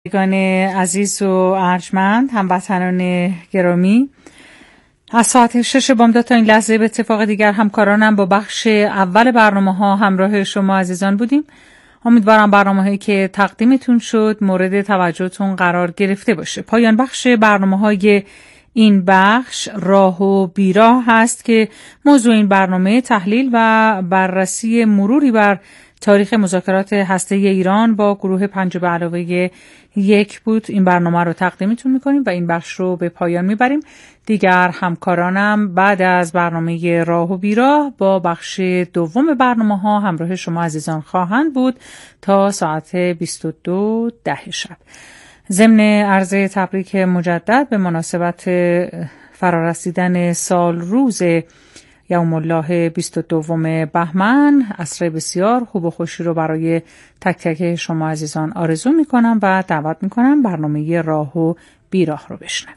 بینندگان عزیز و ارجمند، هموطنان گرامی، از ساعت 6 بامداد تا این لحظه به اتفاق دیگر همکارانم با بخش اول برنامه‌ها همراه شما عزیزان بودیم. امیدوارم برنامه‌هایی که تقدیمتون شد مورد توجهتون قرار گرفته باشه. پایان بخش برنامه‌های این بخش راه و بیراه هست که موضوع این برنامه تحلیل و بررسی مروری بر تاریخ مذاکرات هسته‌ای ایران با گروه 5+1 بود. این برنامه رو تقدیمتون میکنیم و این بخش رو به پایان میبریم. دیگر همکارانم بعد از برنامه راه و بیراه با بخش دوم برنامه ها همراه شما عزیزان خواهند بود تا ساعت 22:10 شب. ضمن عرض تبریک مجدد به مناسبت فرارسیدن سال روز یوم الله 22 بهمن، عصر بسیار خوب و خوشی رو برای تک تک شما عزیزان آرزو میکنم و دعوت میکنم برنامه راه و بیراه رو بشنوید.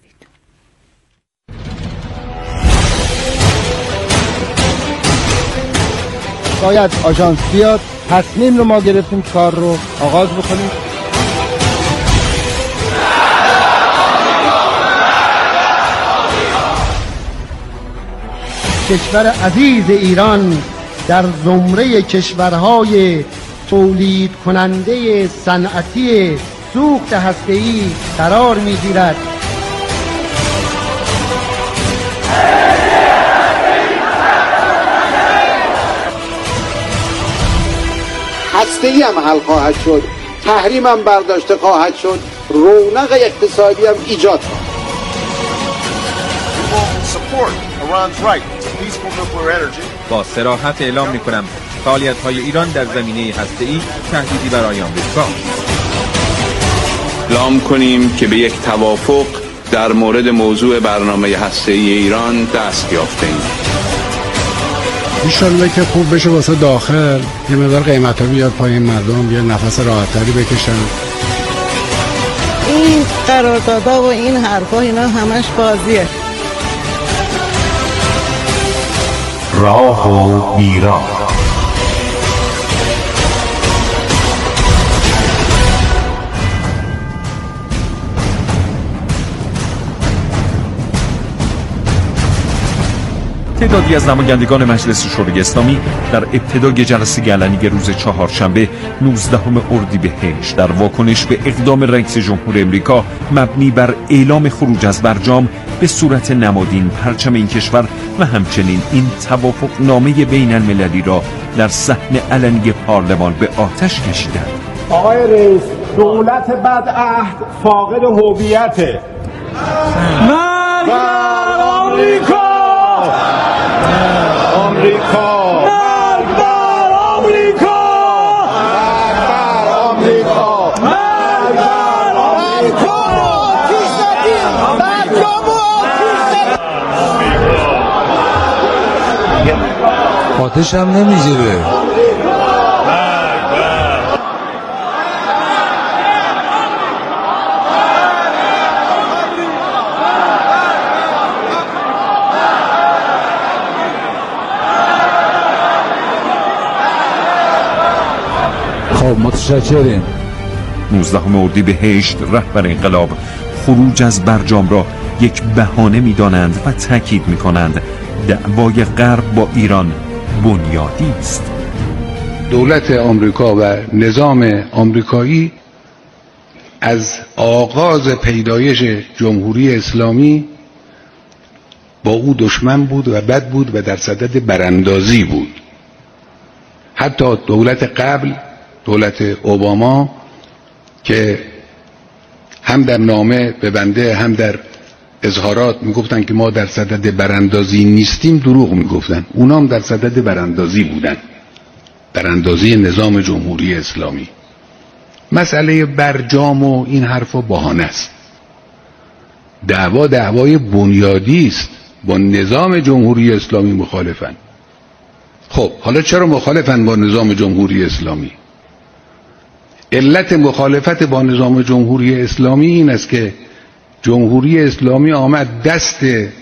باید آژانس بیاد، تصمیم رو ما گرفتیم کار رو آغاز بکنیم. کشور عزیز ایران در زمره کشورهای تولید کننده صنعتی سوخت هسته‌ای قرار می‌گیرد. هسته‌ای هم حل خواهد شد، تحریم هم برداشته خواهد شد، رونق اقتصادی هم ایجاد خواهد. با صراحت اعلام می‌کنم فعالیت‌های ایران در زمینه هسته‌ای تهدیدی برای آمریکا. اعلام کنیم که به یک توافق در مورد موضوع برنامه هسته‌ای ایران دست یافته‌ایم. انشالله که خوب بشه واسه داخل، یه مقدار قیمتا بیاد پایین، مردم یه نفس راحت‌تری بکشن. این قراردادها و این حرفا اینا همش بازیه. راه و بیراه. تعدادی از نمایندگان مجلس شورای اسلامی در ابتدای جلسه علنی روز چهارشنبه 19 اردیبهشت در واکنش به اقدام رئیس جمهور امریکا مبنی بر اعلام خروج از برجام به صورت نمادین پرچم این کشور و همچنین این توافقنامه بین المللی را در صحن علنی پارلمان به آتش کشیدند. آقای رئیس، دولت بدعهد فاقد هویته. مرگ بر آمریکا! آمریکا! مرگ بر آمریکا! مرگ بر آمریکا! مرگ بر آمریکا! آتیش زدیم! برجام آتیش آتش زدیم! هم نمیگیره. متشکریم. 19 اردیبهشت رهبر انقلاب خروج از برجام را یک بهانه می‌دانند و تاکید می‌کنند دعوای غرب با ایران بنیادی است. دولت آمریکا و نظام آمریکایی از آغاز پیدایش جمهوری اسلامی با او دشمن بود و بد بود و در صدد براندازی بود. حتی دولت قبل، دولت اوباما، که هم در نامه به بنده هم در اظهارات میگفتن که ما در صدد براندازی نیستیم، دروغ میگفتن. اونا هم در صدد براندازی بودن، براندازی نظام جمهوری اسلامی. مسئله برجام و این حرفا بهانه است. دعوای بنیادی است. با نظام جمهوری اسلامی مخالفن. خب حالا چرا مخالفن با نظام جمهوری اسلامی؟ علت مخالفت با نظام جمهوری اسلامی این است که جمهوری اسلامی آمد دست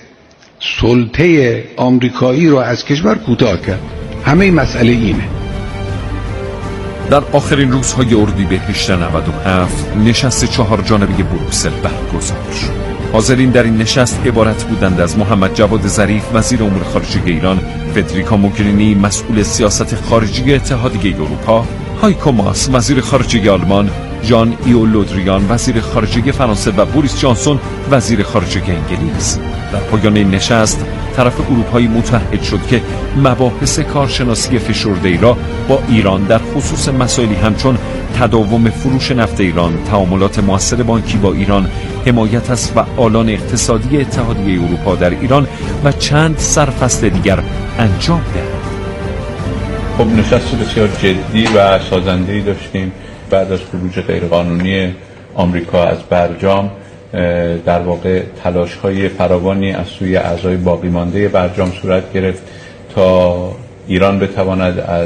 سلطه آمریکایی رو از کشور کوتاه کرد. همه مسئله اینه. در آخرین روزهای اردیبهشت 97 نشست 4 جانبه بروکسل برگزار شد. حاضرین در این نشست عبارت بودند از محمد جواد ظریف وزیر امور خارجه ایران، فدریکا موگرینی مسئول سیاست خارجی اتحادیه اروپا، هایکو ماس وزیر خارجه آلمان، ژان ایو لودریان وزیر خارجه فرانسه و بوریس جانسون وزیر خارجه انگلیس. در پایان این نشست طرف اروپایی متحد شد که مباحث کارشناسی فشرده‌ای را با ایران در خصوص مسائلی همچون تداوم فروش نفت ایران، تعاملات مؤثر بانکی با ایران، حمایت از فعالان اقتصادی اتحادیه اروپا در ایران و چند سرفصل دیگر انجام دهد. خب نشست بسیار جدی و سازنده‌ای داشتیم. بعد از خروج غیرقانونی آمریکا از برجام در واقع تلاش‌های فراوانی از سوی اعضای باقی مانده برجام صورت گرفت تا ایران بتواند از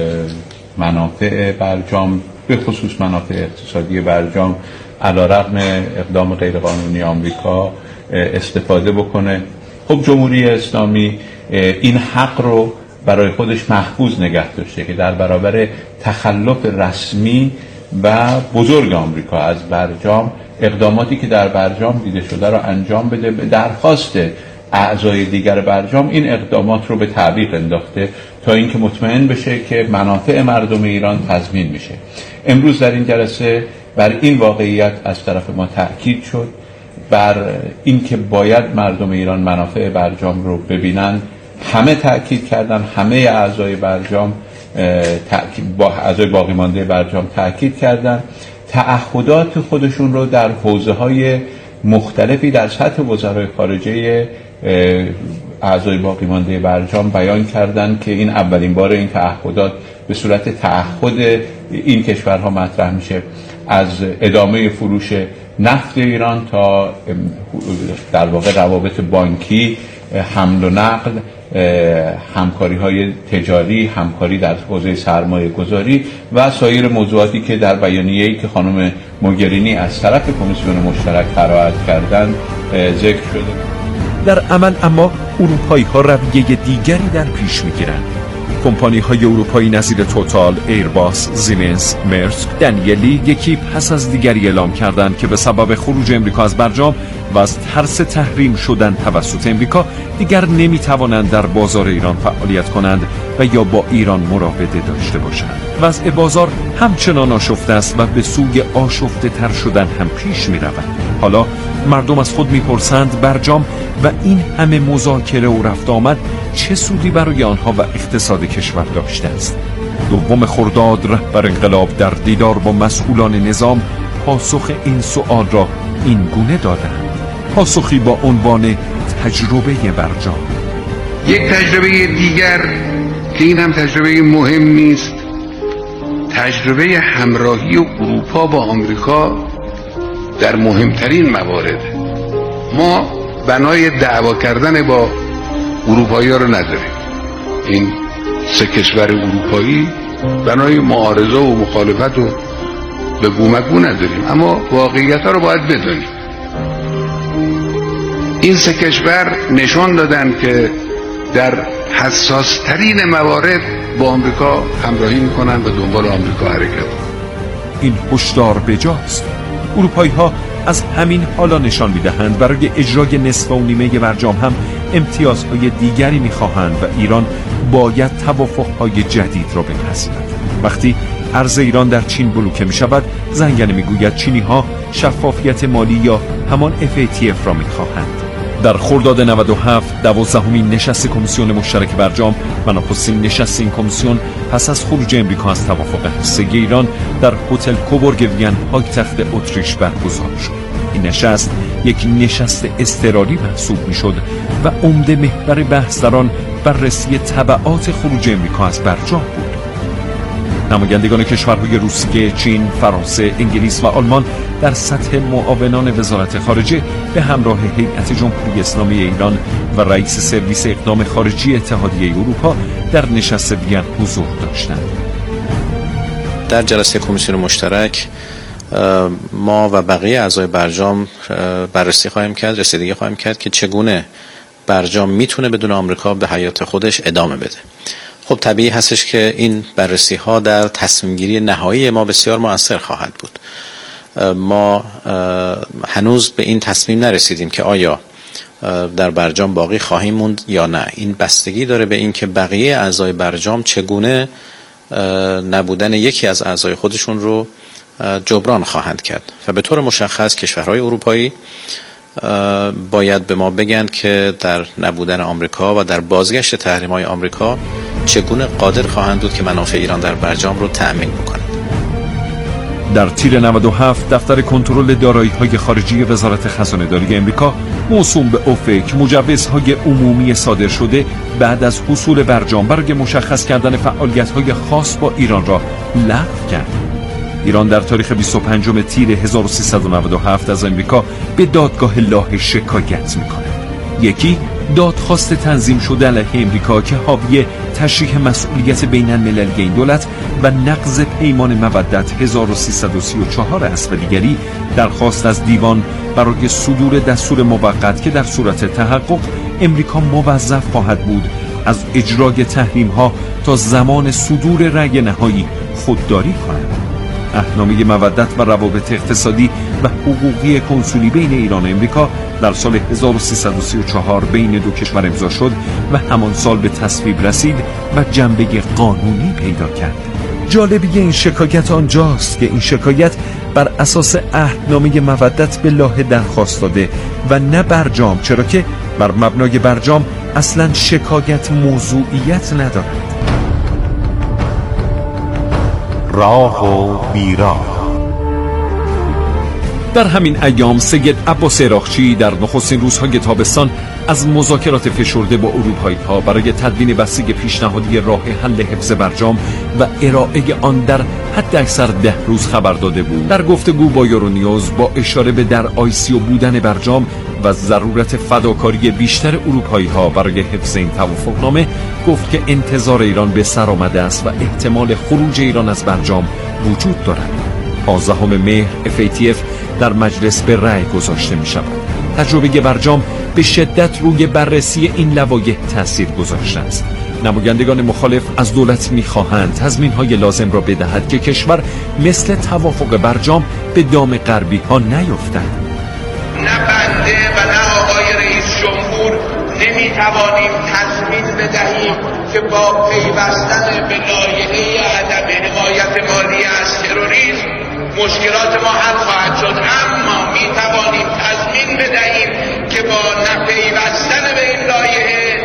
منافع برجام به خصوص منافع اقتصادی برجام علیرغم اقدام غیرقانونی آمریکا استفاده بکنه. خب جمهوری اسلامی این حق رو برای خودش محفوظ نگه داشته که در برابر تخلف رسمی و بزرگ آمریکا از برجام اقداماتی که در برجام دیده شده را انجام بده. به درخواست اعضای دیگر برجام این اقدامات رو به تعویق انداخته تا اینکه مطمئن بشه که منافع مردم ایران تضمین میشه. امروز در این جلسه بر این واقعیت از طرف ما تأکید شد، بر اینکه باید مردم ایران منافع برجام رو ببینن. همه تأکید کردن، همه اعضای برجام با اعضای باقی مانده برجام تأکید کردن، تعهدات خودشون رو در حوزه‌های مختلفی در سطح وزرای خارجه اعضای باقی مانده برجام بیان کردند که این اولین بار این تعهدات به صورت تعهد این کشورها مطرح میشه، از ادامه فروش نفت ایران تا در واقع روابط بانکی، حمل و نقل، همکاری های تجاری، همکاری در حوزه سرمایه گذاری و سایر موضوعاتی که در بیانیه‌ای که خانم موگرینی از طرف کمیسیون مشترک قرائت کردند ذکر شده. در عمل اما اروپایی ها رویه دیگری در پیش میگیرند. کمپانی های اروپایی نظیر توتال، ایرباس، زیمنس، مرسک، دانیلی یکی پس از دیگری اعلام کردند که به سبب خروج امریکا از برجام و از ترس تحریم شدن توسط امریکا دیگر نمیتوانند در بازار ایران فعالیت کنند و یا با ایران مراوده داشته باشند. وضع بازار همچنان آشفته است و به سوی آشفته تر شدن هم پیش می رود. حالا مردم از خود میپرسند برجام و این همه مذاکره و رفت آمد چه سودی برای آنها و اقتصاد کشور داشته است. 2 خرداد رهبر انقلاب در دیدار با مسئولان نظام پاسخ این سؤال را این گونه دادند. پاسخی با عنوان تجربه برجام. یک تجربه دیگر که این هم تجربه مهم نیست، تجربه همراهی اروپا با آمریکا در مهمترین موارد. ما بنای دعوا کردن با اروپایی ها رو نداریم. این 3 کشور اروپایی بنای معارضه و مخالفت و به گومگو نداریم، اما واقعیت ها رو باید بدونیم. این 3 کشور نشان دادن که در حساس ترین موارد با آمریکا همراهی میکنن و دنبال آمریکا حرکت. این هشدار بجاست. اروپایی ها از همین حالا نشان میدهند برای اجرای نصف و نیمه برجام هم امتیازهای دیگری میخواهند و ایران باید توافقهای جدید را بپذیرد. وقتی ارز ایران در چین بلوکه میشود، زنگنه میگوید چینی ها شفافیت مالی یا همان FATF را میخواهند. در خرداد 97 12مین نشست کمیسیون مشترک برجام و نخستین نشست این کمیسیون پس از خروج امریکا از توافق هسته‌ای ایران در هتل کوبورگ وین پایتخت اتریش برگزار شد. این نشست یک نشست اضطراری محسوب میشد و عمده محور بحث در آن بررسی تبعات خروج امریکا از برجام بود. نمایندگان کشورهای روسیه، چین، فرانسه، انگلیس و آلمان در سطح معاونان وزارت خارجه به همراه هیئت جمهوری اسلامی ایران و رئیس سرویس اقدام خارجی اتحادیه اروپا در نشست وین حضور داشتند. در جلسه کمیسیون مشترک ما و بقیه اعضای برجام بررسی خواهیم کرد، رسیدگی خواهیم کرد که چگونه برجام میتونه بدون آمریکا به حیات خودش ادامه بده. خب طبیعی هستش که این بررسی ها در تصمیم گیری نهایی ما بسیار مؤثر خواهد بود. ما هنوز به این تصمیم نرسیدیم که آیا در برجام باقی خواهیم موند یا نه. این بستگی داره به این که بقیه اعضای برجام چگونه نبودن یکی از اعضای خودشون رو جبران خواهند کرد و به طور مشخص کشورهای اروپایی باید به ما بگن که در نبودن آمریکا و در بازگشت تحریم‌های آمریکا چگونه قادر خواهند بود که منافع ایران در برجام رو تأمین بکنند. در تیر 97 دفتر کنترل دارایی‌های خارجی وزارت خزانه‌داری آمریکا موسوم به اوفک مجوزهای عمومی صادر شده بعد از حصول برجام برای مشخص کردن فعالیت‌های خاص با ایران را لغو کرد. ایران در تاریخ 25 تیر 1397 از آمریکا به دادگاه لاهه شکایت می‌کند. یکی دادخواست تنظیم شده علیه آمریکا که حاوی تشریح مسئولیت بین المللی این دولت و نقض پیمان مودت 1334 است و دیگری درخواست از دیوان برای صدور دستور موقت که در صورت تحقق آمریکا موظف خواهد بود از اجرای تحریم‌ها تا زمان صدور رأی نهایی خودداری کند. عهدنامه مودت و روابط اقتصادی و حقوقی کنسولی بین ایران و آمریکا در سال 1334 بین دو کشور امضا شد و همان سال به تصویب رسید و جنبه قانونی پیدا کرد. جالبی این شکایت آنجاست که این شکایت بر اساس عهدنامه مودت به لاهه درخواست داده و نه برجام، چرا که بر مبنای برجام اصلا شکایت موضوعیت ندارد. راه و بیراه. در همین ایام سید عباس عراقچی در نخستین روزهای تابستان از مذاکرات فشرده با اروپایی‌ها برای تدوین بستگی پیشنهادی راه حل حفظ برجام و ارائه آن در حد اکثر 10 روز خبر داده بود. در گفتگو با یورونیوز با اشاره به در آیسیو بودن برجام و ضرورت فداکاری بیشتر اروپایی‌ها برای حفظ این توافقنامه گفت که انتظار ایران به سر آمده است و احتمال خروج ایران از برجام وجود دارد. 15 مهر FATF در مجلس به رأی گذاشته می شود. تجربه برجام به شدت روی بررسی این لوایح تأثیر گذاشته است. نمایندگان مخالف از دولت می خواهند تضمین‌های لازم را بدهد که کشور مثل توافق برجام به دام غربی ها نیفتد. نه بنده و نه آقای رئیس جمهور نمی توانیم تضمین بدهیم که با پیوستن به لایحه عدم حمایت مالی از تروریسم مشکلات ما حل خواهد شد، اما می توانیم تضمین بدهیم که با نپیوستن به این لایحه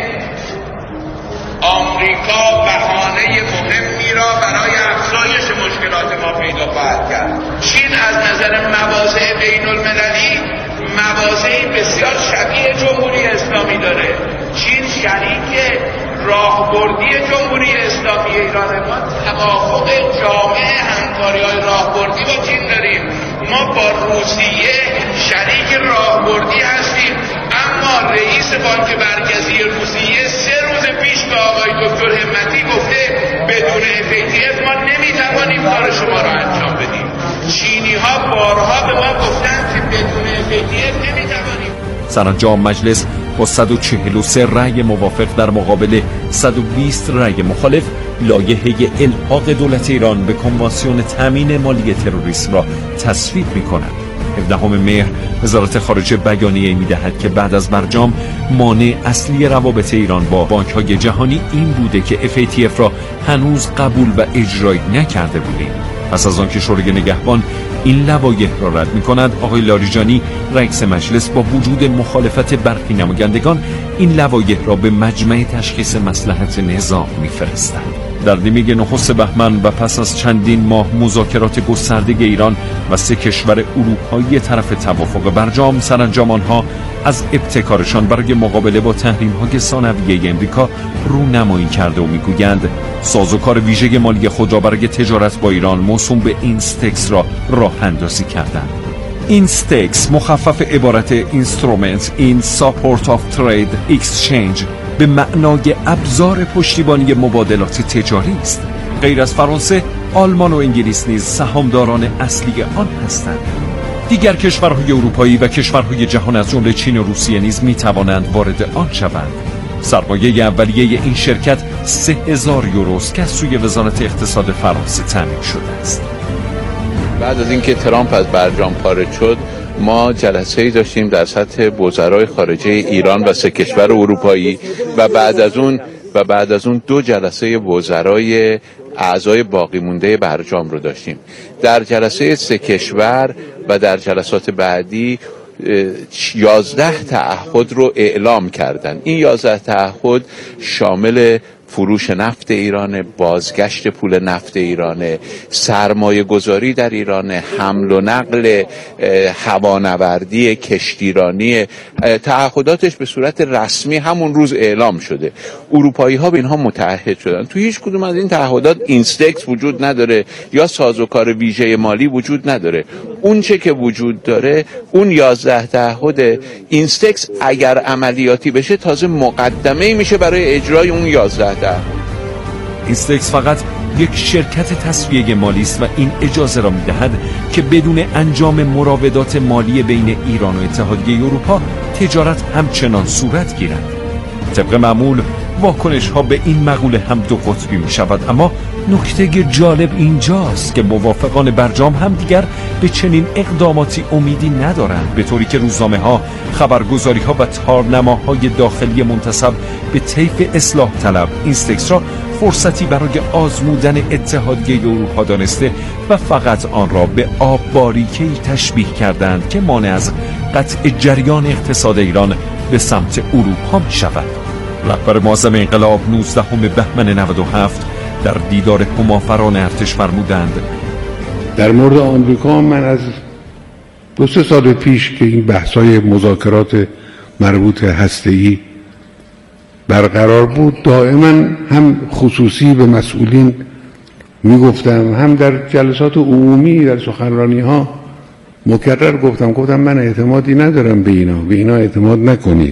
آمریکا بهانه مهمی را برای افزایش مشکلات ما پیدا خواهد کرد. چین از نظر مواضع بین المللی مواضعی بسیار شبیه جمهوری اسلامی داره. چین شریک راهبردی جمهوری اسلامی ایران، ما توافق جامع همکاری‌های راهبردی با چین داریم. ما با روسیه شریک راهبردی هستیم، اما رئیس بانک مرکزی روسیه 3 روز پیش به آقای دکتر همتی گفته بدون FATF ما نمیتوانیم کار شما را انجام بدیم. چینی‌ها بارها به ما گفتن که بدون FATF نمیتوانیم. سرانجام مجلس با 143 رأی موافق در مقابل 120 رأی مخالف لایحه الحاق دولت ایران به کنوانسیون تامین مالی تروریسم را تصویب می‌کند. 17 مهر وزارت خارجه بیانیه می‌دهد که بعد از برجام مانع اصلی روابط ایران با بانک‌های جهانی این بوده که FATF را هنوز قبول و اجرایی نکرده بودیم. پس از آنکه شورای نگهبان این لوایح را رد می‌کند، آقای لاریجانی رئیس مجلس با وجود مخالفت برخی نمایندگان این لوایح را به مجمع تشخیص مصلحت نظام می‌فرستند. در نیمه نخست بهمن و پس از چندین ماه مذاکرات گسترده ایران و 3 کشور اروپایی طرف توافق برجام، سرانجام آنها از ابتکارشان برای مقابله با تحریم‌های ثانویه آمریکا رونمایی کرده و می‌گویند سازوکار ویژه مالی خود را برای تجارت با ایران موسوم به اینستکس را راه اندازی کردند. اینستکس مخفف عبارت Instrument in Support of Trade Exchange به معنای ابزار پشتیبانی مبادلات تجاری است. غیر از فرانسه، آلمان و انگلیس نیز سهامداران اصلی آن هستند. دیگر کشورهای اروپایی و کشورهای جهان از جمله چین و روسیه نیز می توانند وارد آن شوند. سرمایه اولیه این شرکت 3000 یوروست که از سوی وزارت اقتصاد فرانسه تامین شده است. بعد از اینکه ترامپ از برجام خارج شد، ما جلسه‌ای داشتیم در سطح وزرای خارجه ایران و 3 کشور اروپایی و بعد از اون 2 جلسه وزرای اعضای باقی مونده برجام رو داشتیم. در جلسه 3 کشور و در جلسات بعدی 11 تعهد رو اعلام کردن. این 11 تعهد شامل فروش نفت ایران، بازگشت پول نفت ایران، سرمایه گذاری در ایران، حمل و نقل، هوانوردی، کشتیرانی. تعهداتش به صورت رسمی همون روز اعلام شده. اروپایی ها به اینها متعهد شدن. تو هیچ کدوم از این تعهدات اینستکس وجود نداره یا سازوکار ویژه مالی وجود نداره. اون چه که وجود داره اون 11 تعهد اینستکس اگر عملیاتی بشه تازه مقدمه میشه برای اجرای اون 11 تعهد. اینستکس فقط یک شرکت تسویه مالی است و این اجازه را می‌دهد که بدون انجام مراودات مالی بین ایران و اتحادیه اروپا تجارت همچنان صورت گیرد. طبق معمول واکنش ها به این مقوله هم 2 قطبی می شود، اما نکته جالب اینجاست که موافقان برجام هم دیگر به چنین اقداماتی امیدی ندارند، به طوری که روزنامه ها، خبرگزاری ها و تارنماهای داخلی منتسب به طیف اصلاح طلب اینستکس را فرصتی برای آزمودن اتحادیه اروپا دانسته و فقط آن را به آب باریکه‌ای تشبیه کردند که مانع از قطع جریان اقتصاد ایران به سمت اروپا می شود. رهبر معظم انقلاب 19 بهمن 97 در دیدار همافران ارتش فرمودند: در مورد آمریکا من از 2-3 سال پیش که این بحث‌های مذاکرات مربوط هسته‌ای برقرار بود دائما هم خصوصی به مسئولین میگفتم، هم در جلسات عمومی در سخنرانی‌ها مکرر گفتم من اعتمادی ندارم به اینا اعتماد نکنید،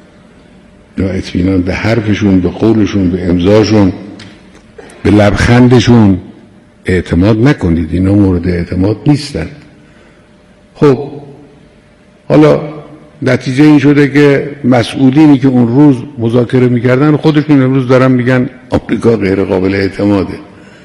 یا اطمینان به حرفشون، به قولشون، به امضاشون، به لبخندشون اعتماد نکنید، اینا مورد اعتماد نیستن. خب حالا نتیجه این شده که مسئولینی که اون روز مذاکره میکردن خودشون امروز دارن میگن آمریکا غیر قابل اعتماده.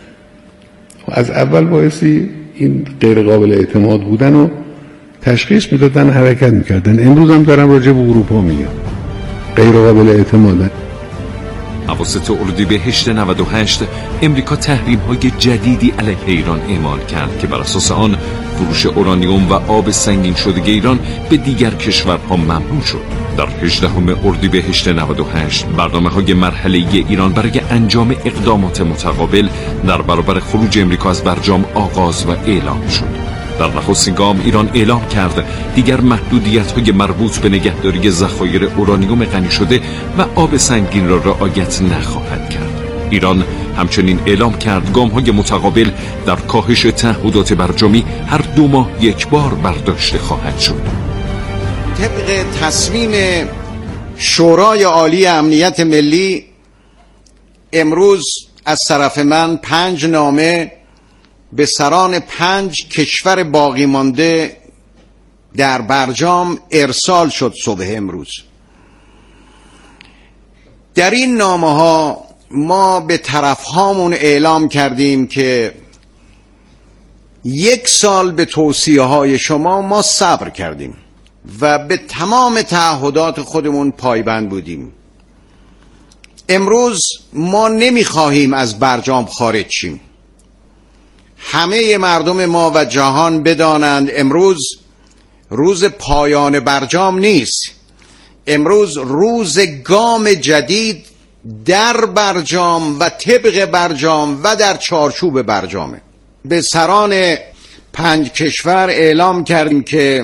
از اول بایستی این غیر قابل اعتماد بودن رو تشخیص میدادن، حرکت میکردن. امروز هم دارن راجع به اروپا میگن غیر قابل اعتماده. اواسط اردیبهشت 98 امریکا تحریم‌های جدیدی علیه ایران اعمال کرد که بر اساس آن فروش اورانیوم و آب سنگین شده ایران به دیگر کشورها ممنوع شد. در 18 اردیبهشت 98 برنامه‌های مرحله‌ای ایران برای انجام اقدامات متقابل در برابر خروج امریکا از برجام آغاز و اعلام شد. در نخستین گام ایران اعلام کرد دیگر محدودیت‌های مربوط به نگهداری ذخایر اورانیوم غنی شده و آب سنگین را رعایت نخواهد کرد. ایران همچنین اعلام کرد گام‌های متقابل در کاهش تعهدات برجامی هر 2 ماه یک بار برداشته خواهد شد. طبق تصمیم شورای عالی امنیت ملی امروز از طرف من 5 نامه به سران 5 کشور باقی مانده در برجام ارسال شد صبح امروز. در این نامه ها ما به طرف هامون اعلام کردیم که 1 سال به توصیه های شما ما صبر کردیم و به تمام تعهدات خودمون پایبند بودیم. امروز ما نمیخواهیم از برجام خارج شیم. همه مردم ما و جهان بدانند امروز روز پایان برجام نیست. امروز روز گام جدید در برجام و طبق برجام و در چارچوب برجامه. به سران 5 کشور اعلام کردیم که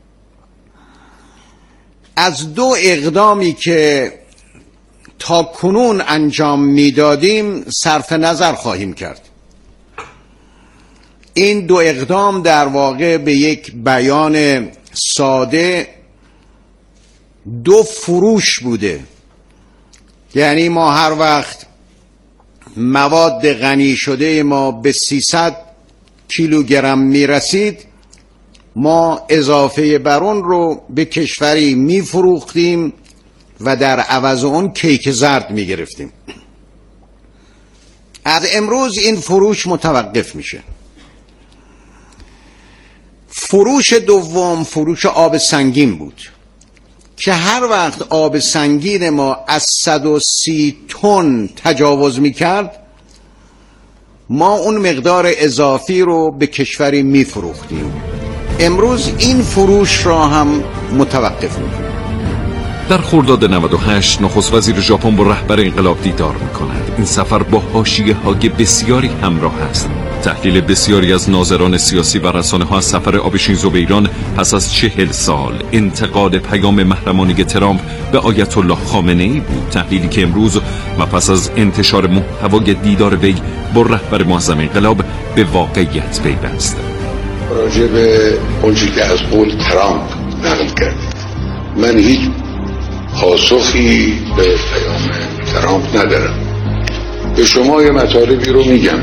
از 2 اقدامی که تا کنون انجام میدادیم صرف نظر خواهیم کرد. این 2 اقدام در واقع به یک بیان ساده 2 فروش بوده. یعنی ما هر وقت مواد غنی شده ما به 300 کیلوگرم میرسید ما اضافه بر اون رو به کشوری میفروختیم و در عوض اون کیک زرد میگرفتیم. از امروز این فروش متوقف میشه. فروش دوم فروش آب سنگین بود که هر وقت آب سنگین ما از 130 تن تجاوز میکرد ما اون مقدار اضافی رو به کشوری میفروختیم. امروز این فروش را هم متوقف میکنیم. در خرداد 98 نخست وزیر ژاپن با رهبر انقلاب دیدار میکند. این سفر با حاشیه‌های بسیاری همراه است. تحلیل بسیاری از ناظران سیاسی و رسانه‌ها از سفر آبه شینزو به ایران پس از 40 سال انتقاد پیام محرمانه ترامپ به آیت الله خامنه‌ای بود. تحلیلی که امروز و پس از انتشار محتوای دیدار وی با رهبر معظم انقلاب به واقعیت پیوست. راجع به اونچه که از قول ترامپ نقل کردید، من هیچ پاسخی به پیام ترامپ ندارم. به شما یه مطالبی رو میگم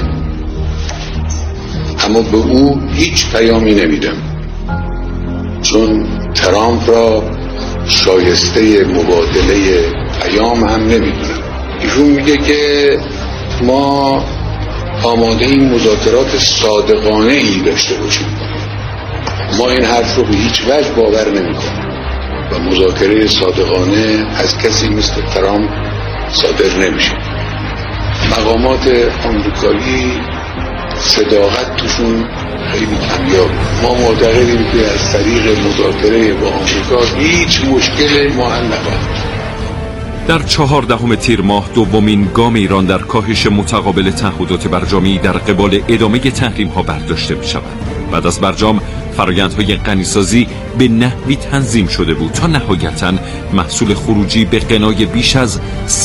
اما به او هیچ پیامی نمیدم، چون ترامپ را شایسته مبادله پیام هم نمیدونم. ایشون میگه که ما آماده این مذاکرات صادقانه ای داشته باشیم. ما این حرف رو به هیچ وجه باور نمیکنیم و مذاکره صادقانه از کسی مثل ترامپ صادر نمیشه. مقامات آمریکایی صداقت توشون خیلی کمیاب. ما معتقدیم که از طریق مذاکره با آمریکا هیچ مشکل حل نخواهد. در 14 تیر ماه دومین گام ایران در کاهش متقابل تعهدات برجامی در قبال ادامه تحریم ها برداشته می شود. بعد از برجام فرآیندهای غنیسازی به نحوی تنظیم شده بود تا نهایتاً محصول خروجی به غنای بیش از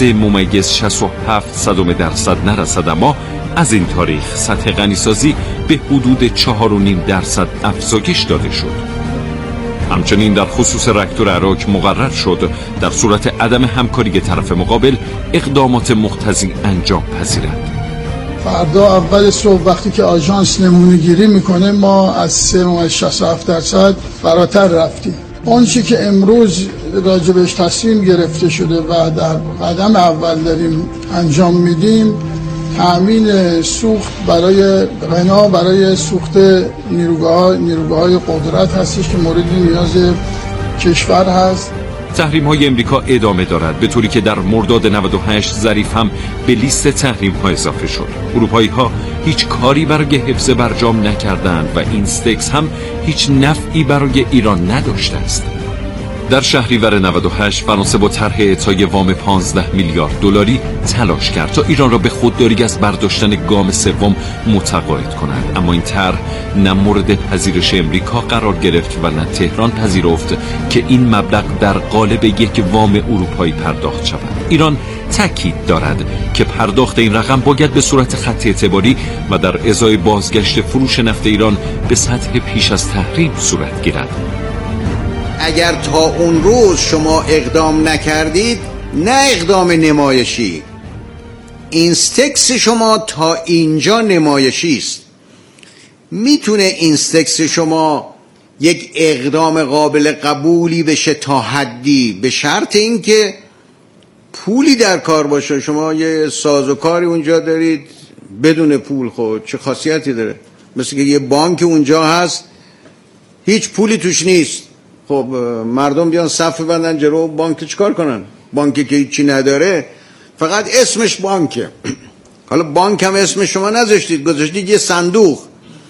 3.67% نرسد، اما از این تاریخ سطح غنیسازی به حدود 4.5% افزایش داده شد. همچنین در خصوص راکتور عراق مقرر شد در صورت عدم همکاری طرف مقابل اقدامات مقتضی انجام پذیرد. فردا اول صبح وقتی که آژانس نمونه گیری میکنه ما از 3.67% فراتر رفتیم. اون چی که امروز راجبش تصمیم گرفته شده و در قدم اول داریم انجام میدیم تأمین سوخت برای سوخت نیروگاه‌های قدرت هستش که مورد نیاز کشور هست. تحریم‌های امریکا ادامه دارد، به طوری که در مرداد 98 ظریف هم به لیست تحریم‌ها اضافه شد. اروپایی‌ها هیچ کاری برای حفظ برجام نکردند و اینستکس هم هیچ نفعی برای ایران نداشته است. در شهریور 98 فرانسه با طرح اعطای وام 15 میلیارد دلاری تلاش کرد تا ایران را به خودداری از برداشتن گام سوم متقاعد کند، اما این طرح نه مورد پذیرش امریکا قرار گرفت و نه تهران پذیرفت که این مبلغ در قالب یک وام اروپایی پرداخت شود. ایران تاکید دارد که پرداخت این رقم باید به صورت خط اعتباری و در ازای بازگشت فروش نفت ایران به سطح پیش از تحریم صورت گیرد. اگر تا اون روز شما اقدام نکردید، نه اقدام نمایشی، اینستکس شما تا اینجا نمایشی است. میتونه اینستکس شما یک اقدام قابل قبولی بشه تا حدی، به شرط اینکه پولی در کار باشه. شما یه سازوکاری اونجا دارید بدون پول، خود چه خاصیتی داره؟ مثل که یه بانک اونجا هست هیچ پولی توش نیست، خب مردم بیان صف بندن جلو بانک چیکار کنن؟ بانکی که هیچی نداره، فقط اسمش بانکه. حالا بانک هم اسم شما نذاشتید، گذاشتید یه صندوق.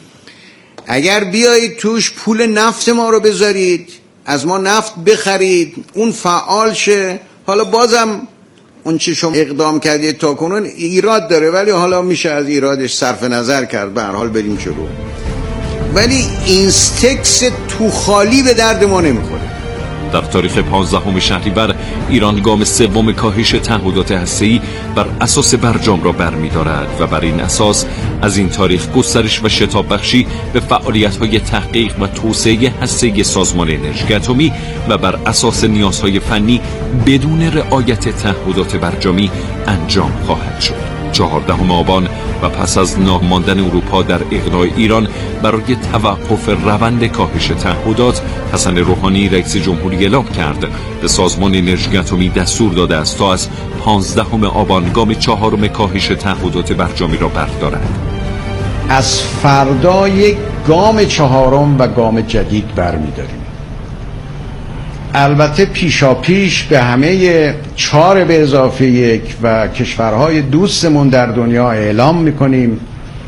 اگر بیایید توش پول نفت ما رو بذارید، از ما نفت بخرید، اون فعال شه، حالا بازم اون چی شما اقدام کردید تا کنون ایراد داره، ولی حالا میشه از ایرادش صرف نظر کرد، به هر حال بریم جلو. ولی اینستکس تو خالی به درد ما نمیخوره. در تاریخ 15 شهریور ایران گام سوم کاهش تعهدات هسته‌ای بر اساس برجام را برمی‌دارد و بر این اساس از این تاریخ گسترش و شتاب بخشی به فعالیت‌های تحقیق و توسعه هسته‌ای سازمان انرژی اتمی و بر اساس نیازهای فنی بدون رعایت تعهدات برجامی انجام خواهد شد. 14 آبان و پس از ناماندن اروپا در اغنای ایران برای توقف روند کاهش تعهدات، حسن روحانی رئیس جمهوری اعلام کرد به سازمان انرژی اتمی دستور داده است تا از 15 آبان گام 4 کاهش تعهدات برجامی را بردارد. از فردا یک گام 4 و گام جدید برمی‌داریم. البته پیشاپیش به همه 4 به اضافه 1 و کشورهای دوستمون در دنیا اعلام میکنیم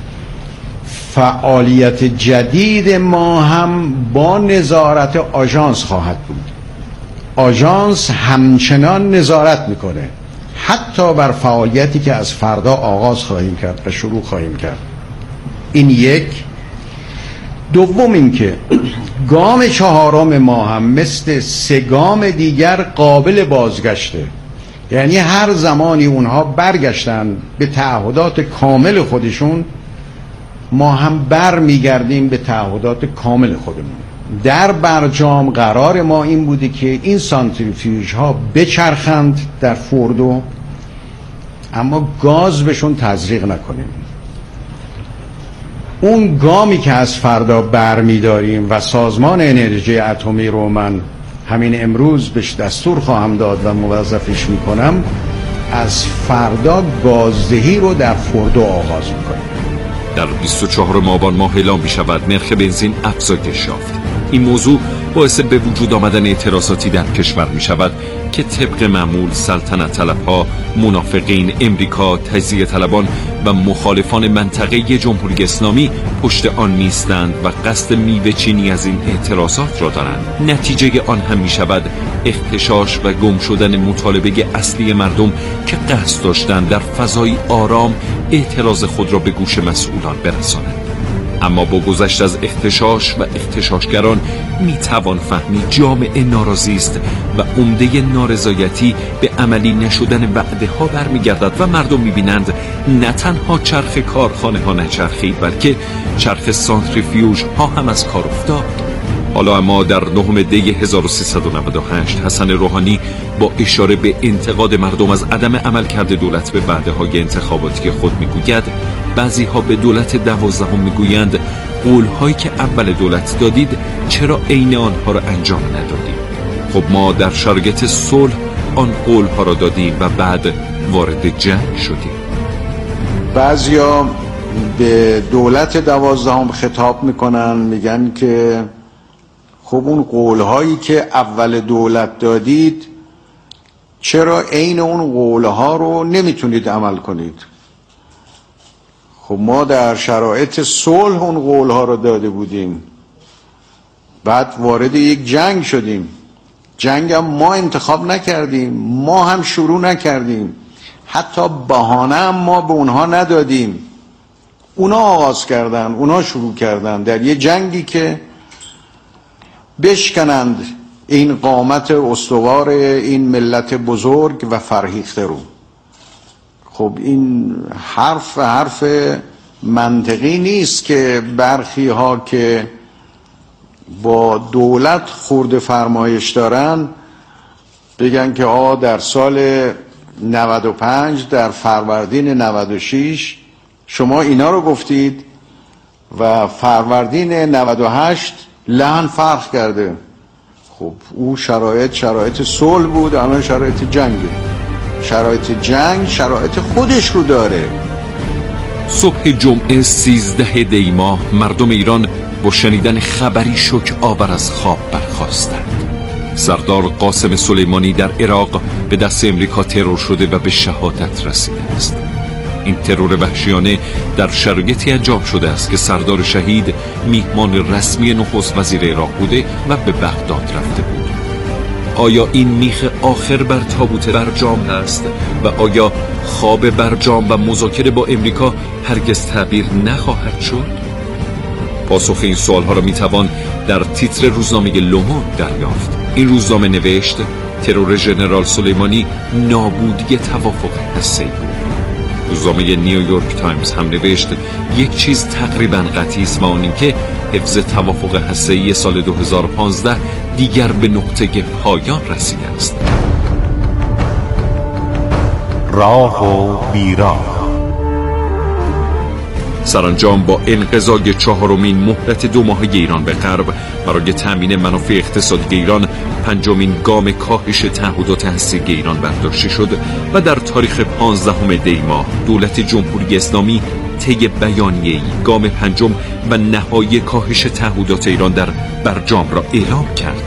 فعالیت جدید ما هم با نظارت آژانس خواهد بود. آژانس همچنان نظارت میکنه حتی بر فعالیتی که از فردا آغاز خواهیم کرد و شروع خواهیم کرد. این یک. دوم اینکه گام 4 ما هم مثل 3 گام دیگر قابل بازگشته، یعنی هر زمانی اونها برگشتن به تعهدات کامل خودشون ما هم برمیگردیم به تعهدات کامل خودمون. در برجام قرار ما این بوده که این سانتریفیوژ ها بچرخند در فوردو اما گاز بهشون تزریق نکنیم. اون گامی که از فردا برمیداریم و سازمان انرژی اتمی رو من همین امروز بهش دستور خواهم داد و موظفش میکنم، از فردا گازدهی رو در فوردو آغاز میکنیم. در 24 آبان ماه اعلام می‌شود نرخ بنزین افزایش یافت. این موضوع باعث به وجود آمدن اعتراضاتی در کشور می‌شود که طبق معمول سلطنت طلب‌ها، منافقین امریکا، تجزیه طلبان و مخالفان منطقه جمهوری اسلامی پشت آن نیستند و قصد میوه چینی از این اعتراضات را دارند. نتیجه آن هم می‌شود اختشاش و گم شدن مطالبه اصلی مردم که قصد داشتند در فضای آرام اعتراض خود را به گوش مسئولان برسانند. اما با گذشت از اختشاش و اختشاشگران میتوان فهمید جامعه ناراضی است و عمده نارضایتی به عملی نشدن وعده ها برمیگردد و مردم میبینند نه تنها چرخ کارخانه ها نچرخید بلکه چرخ سانتریفیوژ ها هم از کار افتاد. حالا اما در 9 دی 1398 حسن روحانی با اشاره به انتقاد مردم از عدم عملکرد دولت به وعده‌های انتخاباتی که خود میگوید بعضی ها به دولت 12 میگویند قول‌هایی که اول دولت دادید چرا عین آنها را انجام ندادید؟ خب ما در شرایط صلح آن قول‌ها را دادیم و بعد وارد جنگ شدیم. بعضیا به دولت 12 خطاب میکنن، میگن که خب اون قول‌هایی که اول دولت دادید چرا عین اون قول‌ها رو نمیتونید عمل کنید؟ خب ما در شرایط صلح اون قول‌ها رو داده بودیم، بعد وارد یک جنگ شدیم، جنگ هم ما انتخاب نکردیم، ما هم شروع نکردیم، حتی بهانه هم ما به اونها ندادیم، اونا آغاز کردن، اونا شروع کردن در یه جنگی که بشکنند این قامت استوار این ملت بزرگ و فرهیخته رو. خب این حرف منطقی نیست که برخی ها که با دولت خورده فرمایش دارن بگن که در سال 95 در فروردین 96 شما اینا رو گفتید و فروردین 98 لحن فرق کرده. خب او شرایط صلح بود، الان شرایط جنگه. شرایط جنگ شرایط خودش رو داره. صبح جمعه 13 دی ماه مردم ایران با شنیدن خبری شوک آور از خواب برخاستند. سردار قاسم سلیمانی در عراق به دست امریکا ترور شده و به شهادت رسیده است. این ترور وحشیانه در شرایطی انجام شده است که سردار شهید میهمان رسمی نخست وزیر عراق بوده و به بغداد رفته بود. آیا این میخ آخر بر تابوت برجام است و آیا خواب برجام و مذاکره با امریکا هرگز تعبیر نخواهد شد؟ پاسخ این سوالها را میتوان در تیتر روزنامه لوموند دریافت. این روزنامه نوشت ترور ژنرال سلیمانی نابودی توافق هسته‌ای بود. روزنامه نیویورک تایمز هم نوشت یک چیز تقریبا قطعی است و آن اینکه حفظ توافق هسته‌ای سال 2015 دیگر به نقطه پایان رسیده است. راه و بیراه سرانجام با انقضای چهارمین مهلت 2 ماهه ایران به غرب برای تامین منافع اقتصادی ایران، 5مین گام کاهش تعهدات هسته‌ای ایران برداشته شد و در تاریخ 15 دی ماه دولت جمهوری اسلامی طی بیانیه‌ای گام 5 و نهایی کاهش تعهدات ایران در برجام را اعلام کرد.